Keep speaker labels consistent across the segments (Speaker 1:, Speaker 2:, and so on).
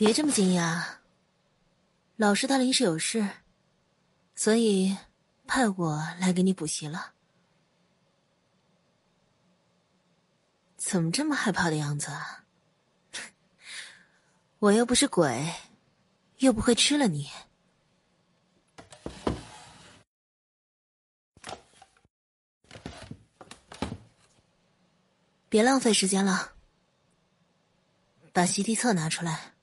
Speaker 1: 别这么惊讶，老师他临时有事，所以派我来给你补习了。怎么这么害怕的样子啊？我又不是鬼，又不会吃了你。别浪费时间了，把习题册拿出来。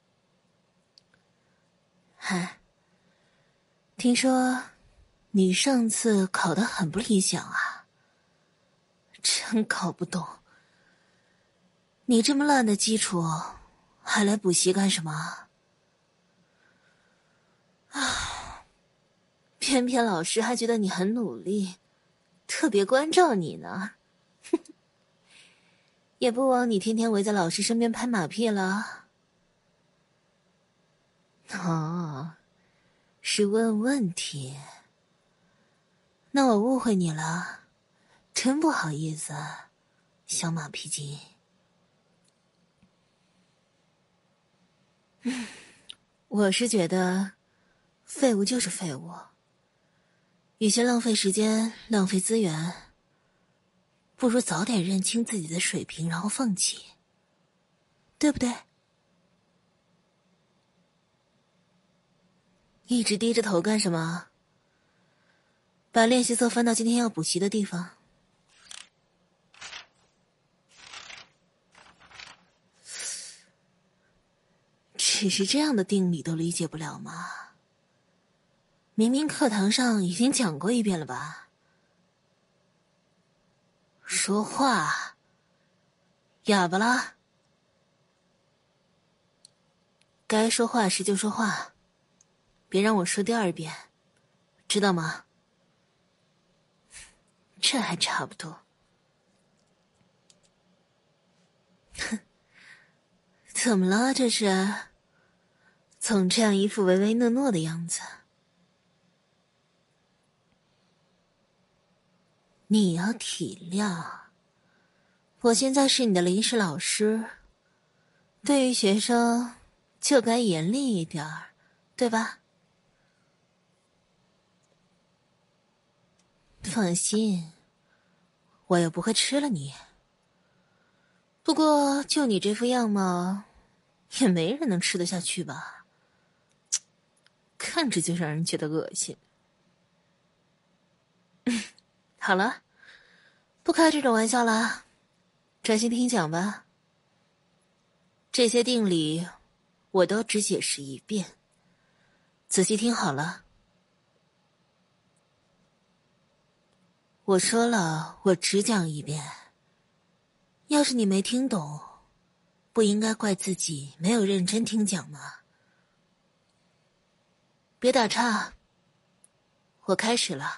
Speaker 1: 嗨，听说你上次考得很不理想啊，真搞不懂，你这么烂的基础还来补习干什么啊？偏偏老师还觉得你很努力，特别关照你呢。也不枉你天天围在老师身边拍马屁了。哦，是问问题。那我误会你了，真不好意思，小马屁精。我是觉得废物就是废物，与其浪费时间浪费资源，不如早点认清自己的水平，然后放弃，对不对？一直低着头干什么？把练习册翻到今天要补习的地方。只是这样的定理都理解不了吗？明明课堂上已经讲过一遍了吧？说话，哑巴啦！该说话时就说话，别让我说第二遍，知道吗？这还差不多。哼，怎么了这是？总这样一副唯唯诺诺的样子。你要体谅，我现在是你的临时老师，对于学生就该严厉一点儿，对吧？放心，我又不会吃了你。不过就你这副样貌，也没人能吃得下去吧？看着就让人觉得恶心。好了，不开这种玩笑了，专心听讲吧。这些定理我都只解释一遍，仔细听好了。我说了，我只讲一遍。要是你没听懂，不应该怪自己没有认真听讲吗？别打岔，我开始了。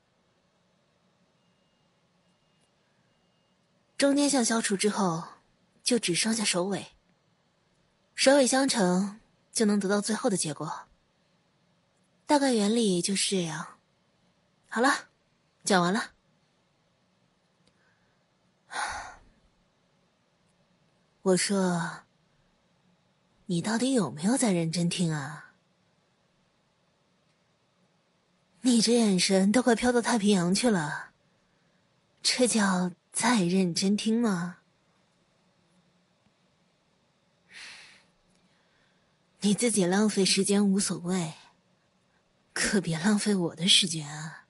Speaker 1: 中间项消除之后，就只剩下首尾，首尾相乘就能得到最后的结果。大概原理就是这样。好了，讲完了。我说，你到底有没有在认真听啊？你这眼神都快飘到太平洋去了，这叫在认真听吗？你自己浪费时间无所谓，可别浪费我的时间啊！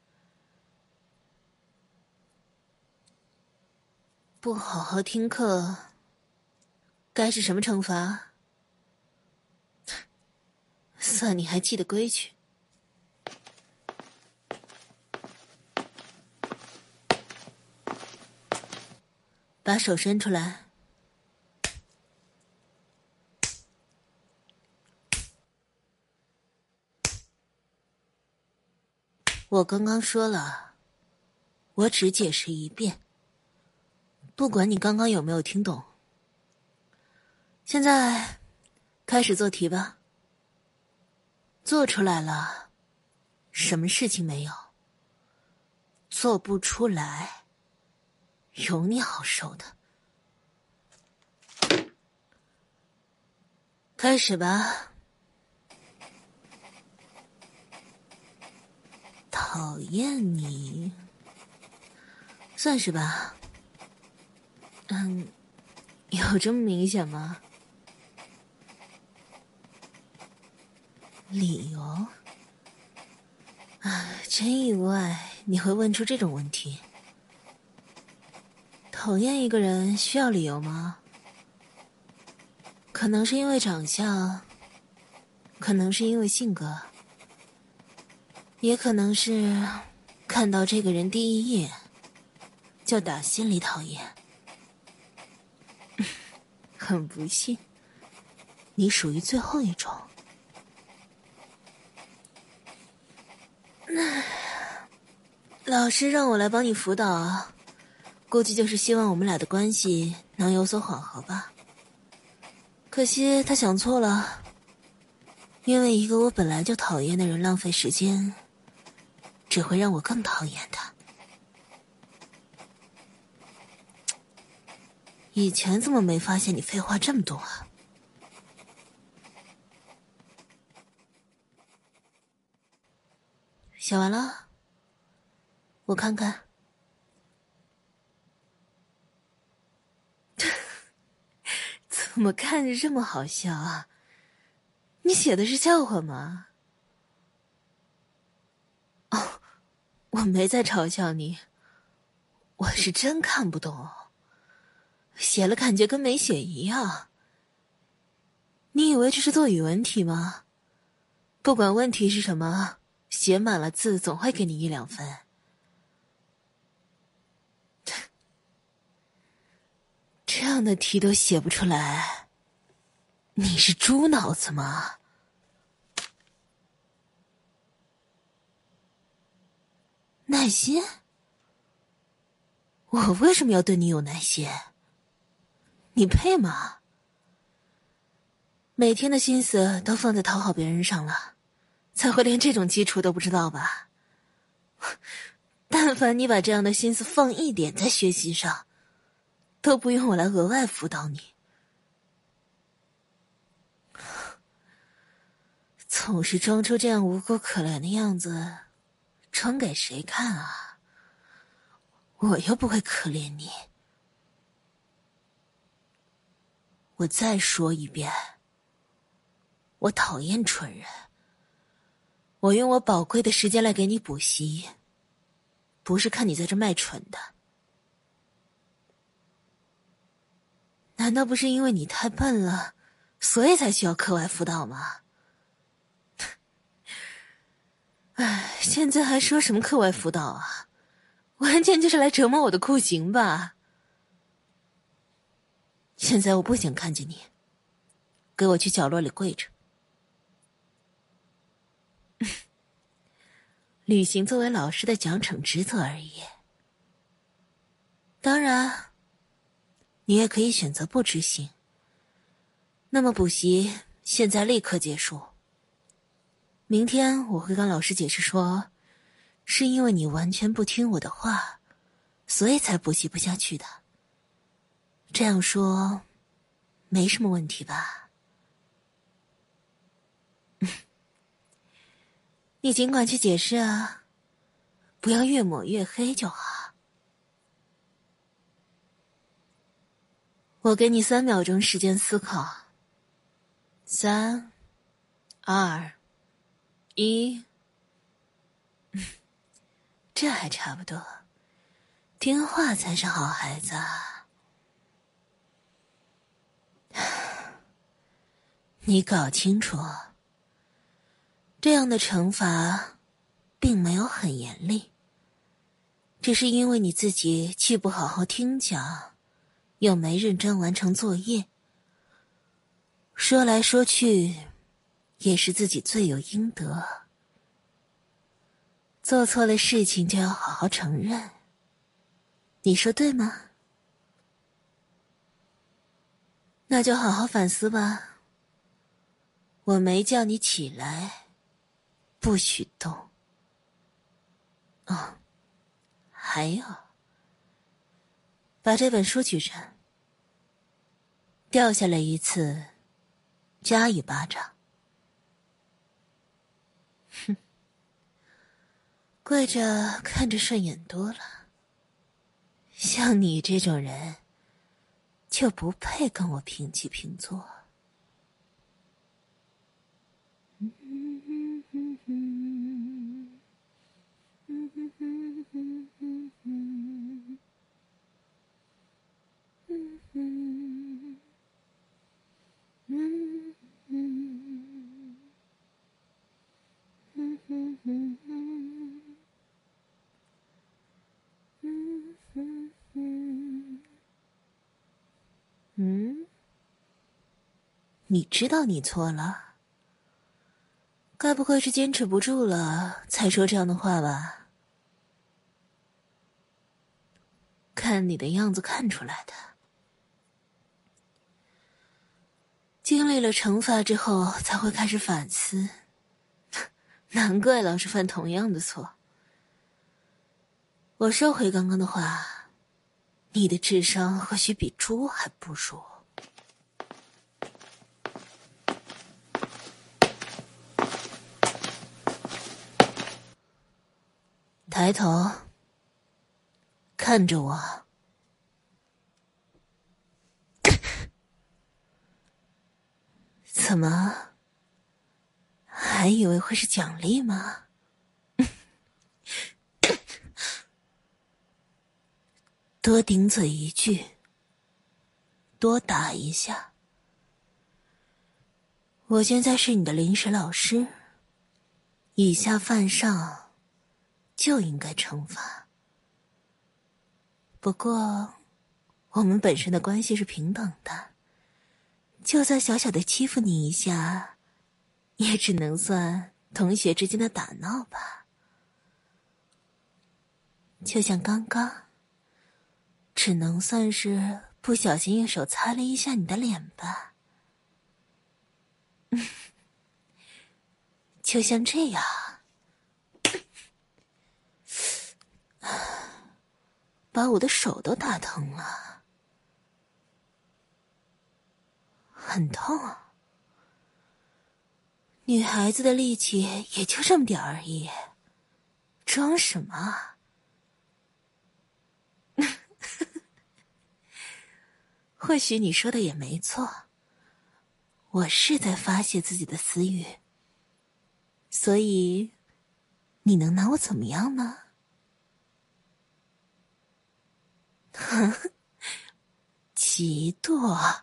Speaker 1: 不好好听课，该是什么惩罚？算你还记得规矩。把手伸出来。我刚刚说了，我只解释一遍，不管你刚刚有没有听懂。现在开始做题吧。做出来了，什么事情没有？做不出来，有你好受的。 开始吧。讨厌你，算是吧。有这么明显吗？理由？真意外你会问出这种问题。讨厌一个人需要理由吗？可能是因为长相，可能是因为性格，也可能是看到这个人第一眼就打心里讨厌。很不幸，你属于最后一种。老师让我来帮你辅导，估计就是希望我们俩的关系能有所缓和吧。可惜他想错了，因为一个我本来就讨厌的人浪费时间，只会让我更讨厌他。以前怎么没发现你废话这么多啊？写完了？我看看。怎么看着这么好笑啊？你写的是笑话吗？哦，我没在嘲笑你，我是真看不懂，写了感觉跟没写一样。你以为这是做语文题吗？不管问题是什么，写满了字总会给你1-2分。这样的题都写不出来，你是猪脑子吗？耐心？我为什么要对你有耐心？你配吗？每天的心思都放在讨好别人上了，才会连这种基础都不知道吧？但凡你把这样的心思放一点在学习上，都不用我来额外辅导你。总是装出这样无辜可怜的样子，装给谁看啊？我又不会可怜你。我再说一遍，我讨厌蠢人。我用我宝贵的时间来给你补习，不是看你在这卖蠢的。难道不是因为你太笨了，所以才需要课外辅导吗？唉，现在还说什么课外辅导啊？完全就是来折磨我的酷刑吧。现在我不想看见你，给我去角落里跪着。履行作为老师的奖惩职责而已。当然，你也可以选择不执行。那么补习现在立刻结束。明天我会跟老师解释说，是因为你完全不听我的话，所以才补习不下去的。这样说，没什么问题吧？你尽管去解释啊，不要越抹越黑就好。我给你3秒钟时间思考。3、2、1。这还差不多，听话才是好孩子啊。你搞清楚，这样的惩罚并没有很严厉，只是因为你自己既不好好听讲，又没认真完成作业。说来说去，也是自己罪有应得。做错了事情就要好好承认，你说对吗？那就好好反思吧。我没叫你起来，不许动。哦，还有，把这本书举着，掉下来一次夹一巴掌。哼，跪着看着顺眼多了，像你这种人就不配跟我平起平坐。你知道你错了，该不会是坚持不住了才说这样的话吧？看你的样子看出来的。经历了惩罚之后才会开始反思，难怪老是犯同样的错。我收回刚刚的话，你的智商或许比猪还不如。抬头看着我。怎么还以为会是奖励吗？多顶嘴一句，多打一下。我现在是你的临时老师，以下犯上就应该惩罚。不过我们本身的关系是平等的，就算小小的欺负你一下，也只能算同学之间的打闹吧。就像刚刚，只能算是不小心用手擦了一下你的脸吧。就像这样，把我的手都打疼了，很痛啊。女孩子的力气也就这么点而已，装什么啊？或许你说的也没错，我是在发泄自己的私欲，所以你能拿我怎么样呢？嫉妒。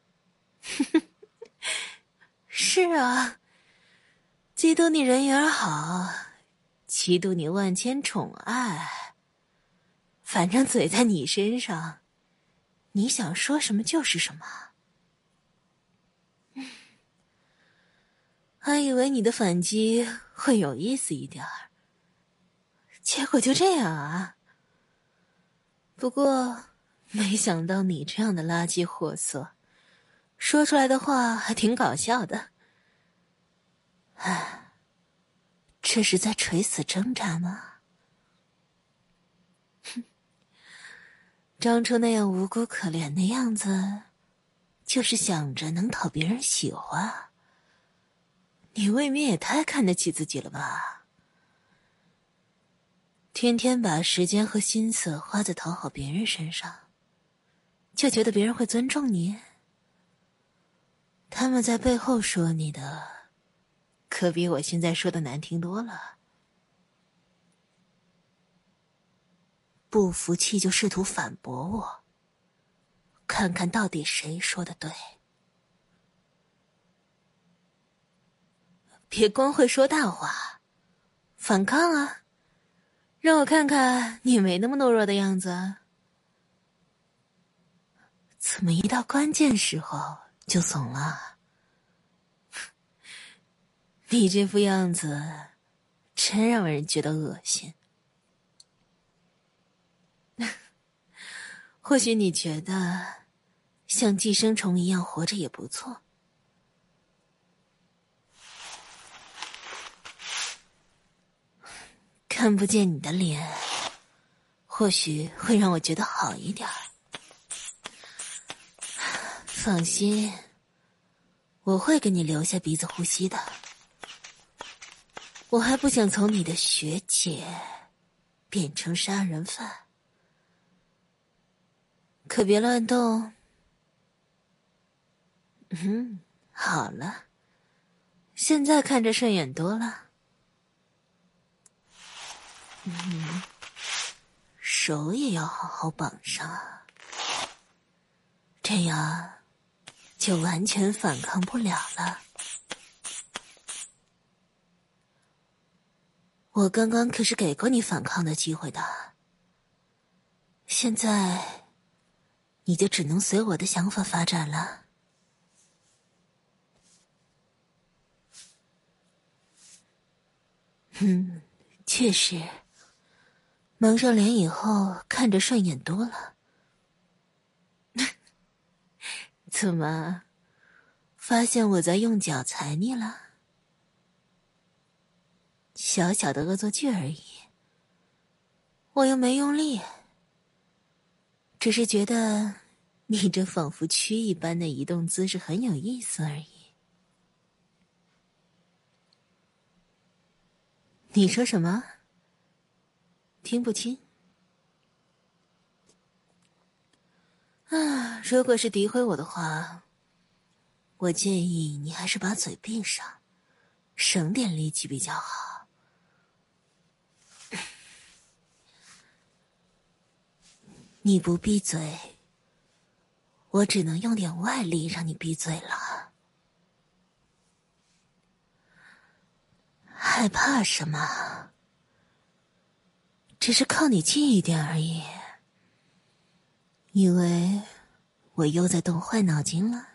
Speaker 1: 是啊，嫉妒你人缘好，嫉妒你万千宠爱，反正嘴在你身上，你想说什么就是什么。还以为你的反击会有意思一点儿，结果就这样啊。不过没想到你这样的垃圾货色，说出来的话还挺搞笑的。唉，这是在垂死挣扎吗？哼，张初那样无辜可怜的样子，就是想着能讨别人喜欢。你未免也太看得起自己了吧？天天把时间和心思花在讨好别人身上，就觉得别人会尊重你？他们在背后说你的，可比我现在说的难听多了。不服气就试图反驳我，看看到底谁说的对。别光会说大话，反抗啊！让我看看你没那么懦弱的样子。怎么一到关键时候就怂了？你这副样子真让人觉得恶心。或许你觉得像寄生虫一样活着也不错。看不见你的脸，或许会让我觉得好一点。放心， 我会给你留下鼻子呼吸的。我还不想从你的学姐变成杀人犯，可别乱动。好了，现在看着顺眼多了。手也要好好绑上，这样就完全反抗不了了。我刚刚可是给过你反抗的机会的，现在你就只能随我的想法发展了。确实，蒙上脸以后看着顺眼多了。怎么，发现我在用脚踩你了？小小的恶作剧而已，我又没用力，只是觉得你这仿佛蛆一般的移动姿势很有意思而已。你说什么？听不清？如果是诋毁我的话，我建议你还是把嘴闭上，省点力气比较好。你不闭嘴，我只能用点外力让你闭嘴了。害怕什么？只是靠你近一点而已。以为我又在动坏脑筋了？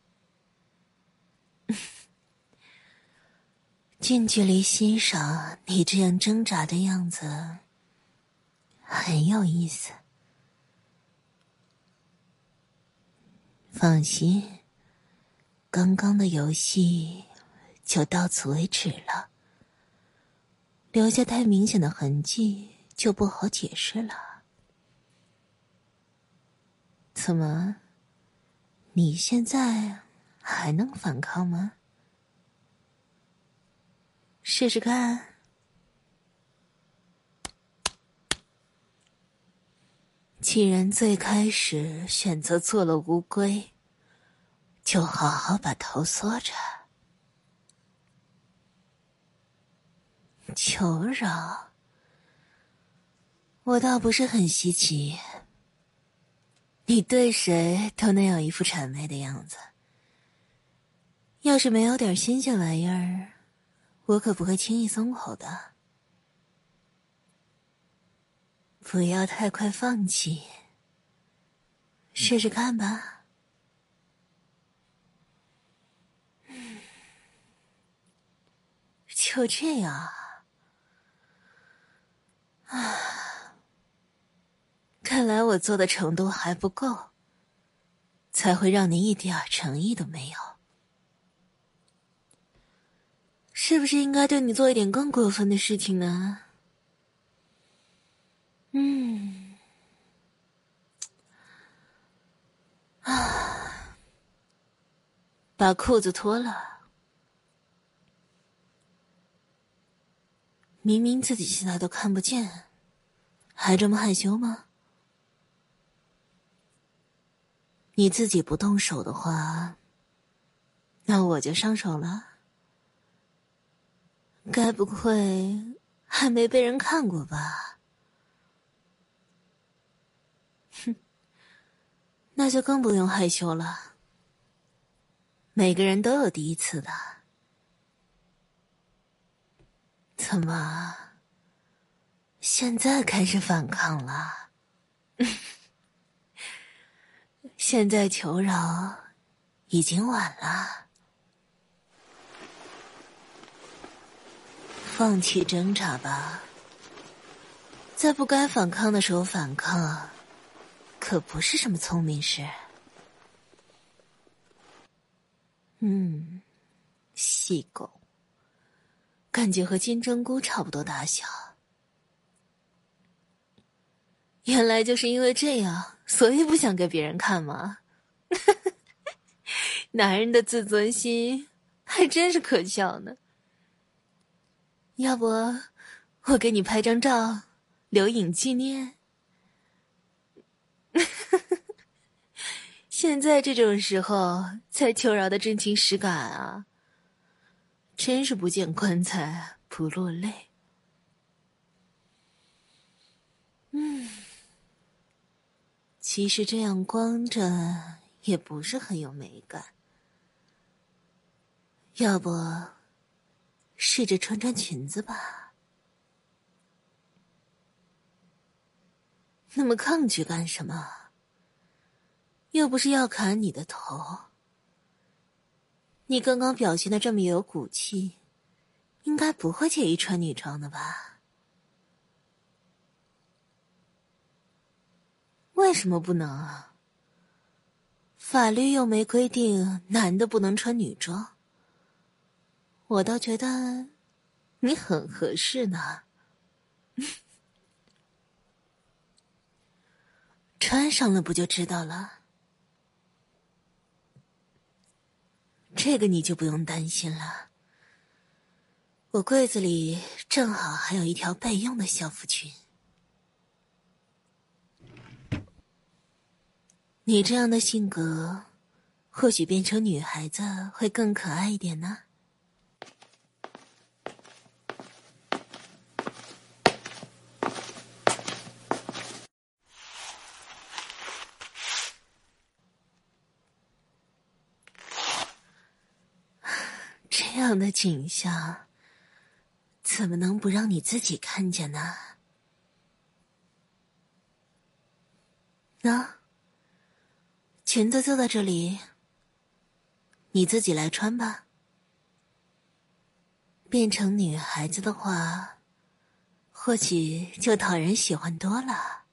Speaker 1: 近距离欣赏你这样挣扎的样子，很有意思。放心，刚刚的游戏就到此为止了，留下太明显的痕迹就不好解释了。怎么，你现在还能反抗吗？试试看。既然最开始选择做了乌龟，就好好把头缩着。求饶，我倒不是很稀奇，你对谁都那样一副谄媚的样子。要是没有点新鲜玩意儿，我可不会轻易松口的。不要太快放弃，试试看吧。就这样啊，看来我做的程度还不够，才会让你一点诚意都没有。是不是应该对你做一点更过分的事情呢？把裤子脱了。明明自己现在都看不见，还这么害羞吗？你自己不动手的话，那我就上手了。该不会还没被人看过吧？哼，那就更不用害羞了。每个人都有第一次的。怎么，现在开始反抗了？现在求饶已经晚了。放弃挣扎吧，在不该反抗的时候反抗，可不是什么聪明事。细狗，感觉和金针菇差不多大小。原来就是因为这样，所以不想给别人看吗？ 男人的自尊心还真是可笑呢。要不我给你拍张照留影纪念？现在这种时候才求饶的真情实感啊，真是不见棺材不落泪。其实这样光着也不是很有美感，要不试着穿穿裙子吧。那么抗拒干什么？又不是要砍你的头。你刚刚表现的这么有骨气，应该不会介意穿女装的吧？为什么不能啊？法律又没规定男的不能穿女装，我倒觉得你很合适呢。穿上了不就知道了？这个你就不用担心了，我柜子里正好还有一条备用的校服裙。你这样的性格，或许变成女孩子会更可爱一点呢。这样的景象，怎么能不让你自己看见呢？那裙子就在这里，你自己来穿吧。变成女孩子的话，或许就讨人喜欢多了。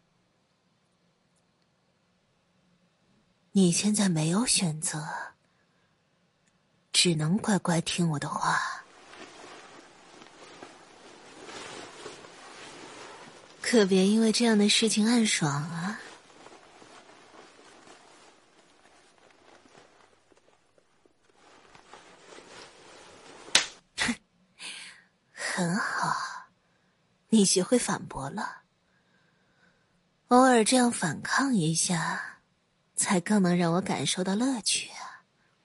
Speaker 1: 你现在没有选择，只能乖乖听我的话。可别因为这样的事情暗爽啊。很好，你学会反驳了。偶尔这样反抗一下，才更能让我感受到乐趣啊。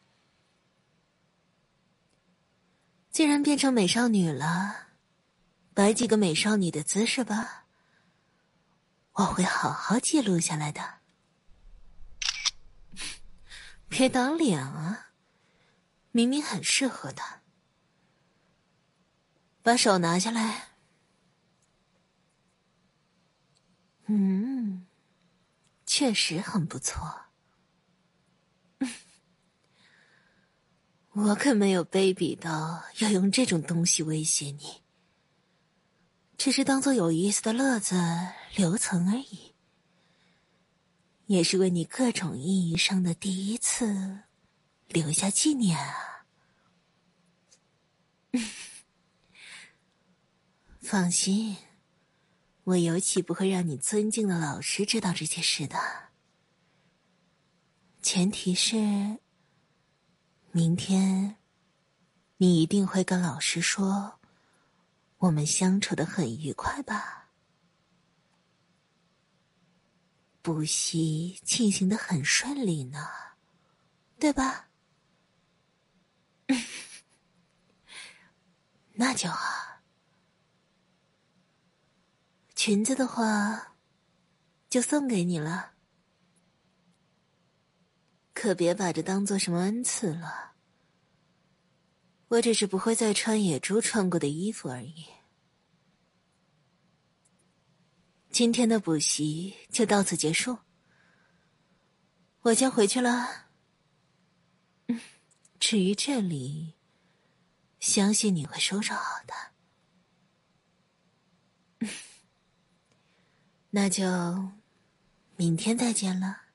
Speaker 1: 既然变成美少女了，摆几个美少女的姿势吧，我会好好记录下来的。别挡脸啊，明明很适合他。把手拿下来。确实很不错。我可没有卑鄙到要用这种东西威胁你，只是当做有意思的乐子留存而已，也是为你各种意义上的第一次留下纪念啊。放心，我尤其不会让你尊敬的老师知道这些事的，前提是明天你一定会跟老师说我们相处得很愉快吧？补习进行得很顺利呢，对吧？那就好。裙子的话就送给你了，可别把这当做什么恩赐了。我只是不会再穿野猪穿过的衣服而已。今天的补习就到此结束，我先回去了。至于这里，相信你会收拾好的。那就明天再见了。